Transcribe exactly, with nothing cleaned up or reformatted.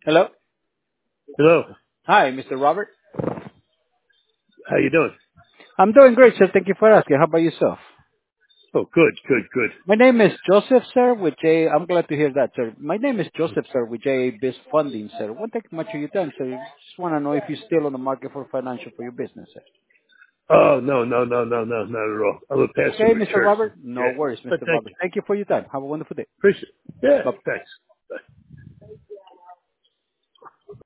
Hello. Hello. Hi, Mister Robert. How you doing? I'm doing great, sir. Thank you for asking. How about yourself? Oh, good, good, good. My name is Joseph, sir, with J. I'm glad to hear that, sir. My name is Joseph, sir, with J A Biz Funding, sir. Won't take much of your time, sir. Just want to know if you're still on the market for financial for your business, sir. Oh, no, no, no, no, no, not at all. I'm a pastor Okay, of a Mister church. Robert? No Yeah. worries, But Mister thank Robert. you. Thank you for your time. Have a wonderful day. Appreciate it. Yeah, Bye. thanks. Bye.